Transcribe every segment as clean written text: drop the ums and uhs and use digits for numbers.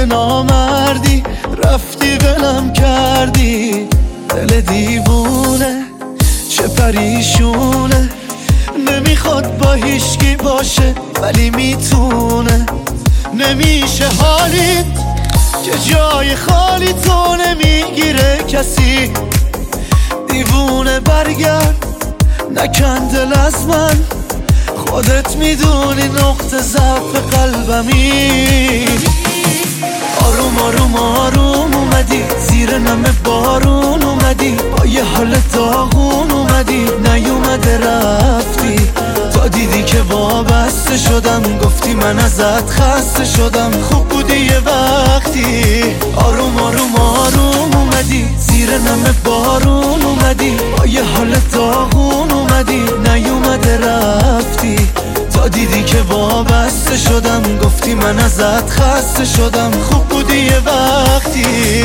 نامردی رفتی ولم کردی. دل دیوونه چه پریشونه، نمیخواد با هیچکی باشه ولی میتونه. نمیشه حالیت که جای خالی تو نمیگیره کسی. دیوونه برگرد نکن دل از من، خودت میدونی نقطه ضعف قلبمی. آروم آروم آروم اومدی زیر نم بارون اومدی، با یه حال داغون اومدی، نیومده رفتی. تا دیدی که وابسته شدم گفتی من ازت خسته شدم، خوب بودی یه وقتی. آروم آروم آروم اومدی زیر نم بارون اومدی، با یه حال داغون اومدی، نیومده رفتی. تا دیدی که وابسته شدم گفتی من ازت خسته شدم، خوب بودی یه وقتی.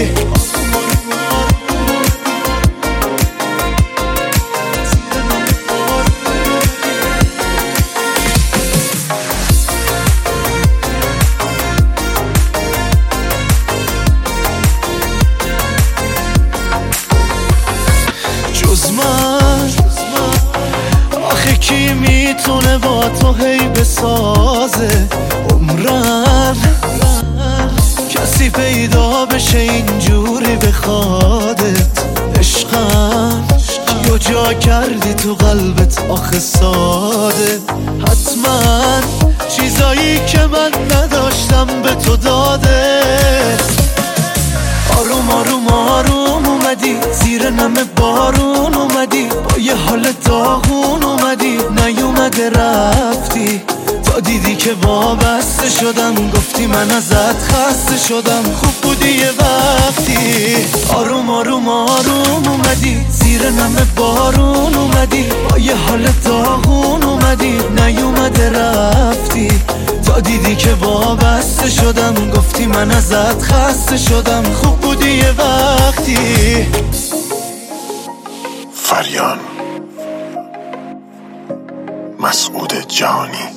جز من آخه کی میتونه با تو هی بسازه عمرن؟ کسی پیدا بشه اینجوری بخوادت عشقم. کیو جا کردی تو قلبت آخه ساده؟ حتما چیزایی که من نداشتم به تو داده. آروم آروم آروم اومدی زیر نم بارون اومدی، با یه حال داغون اومدی، نیومده رفتی. تا دیدی که وابسته شدم گفتی من ازت خسته شدم، خوب بودی یه وقتی. آروم آروم آروم اومدی زیر نم بارون اومدی، با یه حال داغون اومدی، نیومده رفتی. تا دیدی که وابسته شدم گفتی من ازت خسته شدم، خوب بودی یه وقتی. فریان مسعود جهانی.